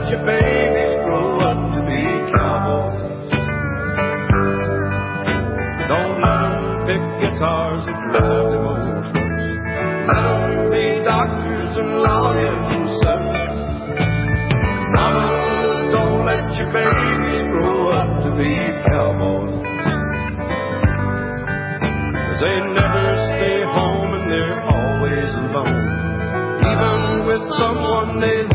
your babies grow up to be cowboys. Don't let them pick guitars and drive them old trucks. Let them be doctors and lawyers and such. Mama, don't let your babies grow up to be cowboys. 'Cause they never stay home and they're always alone, even with someone they love.